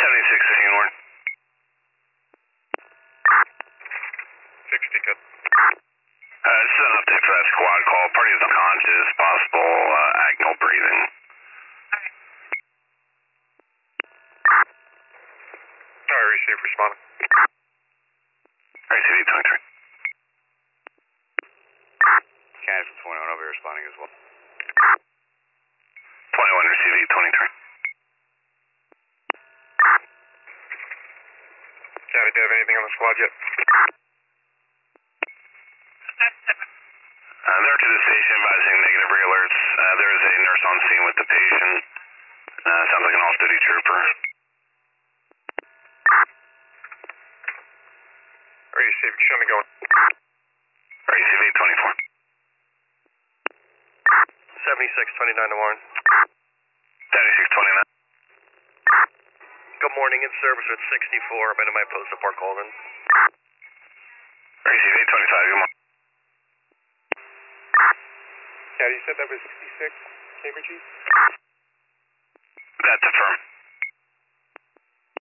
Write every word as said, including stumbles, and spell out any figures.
seventy-six fifteen Warren. sixty, good. Uh, this is an update for that squad call. Party is unconscious, possible uh, agonal breathing. Alright, receive, responding. Alright, C V twenty-three. Canada from twenty-one, I'll be responding as well. twenty-one, receive eight twenty-three. Canada, do you have anything on the squad yet? Uh, they're to the station advising negative re-alerts. Uh, there is a nurse on scene with the patient. Uh, sounds like an off-duty trooper. Alright, receive, show me going. Alright, C V twenty-four. seventy-six twenty-nine to Warren. seventy-six twenty-nine. Good morning, in service with sixty-four. I'm into my post support Colvin. Alright, C V twenty-five, good morning. Yeah, you said that was sixty-six, Cambridge East? That's affirmed.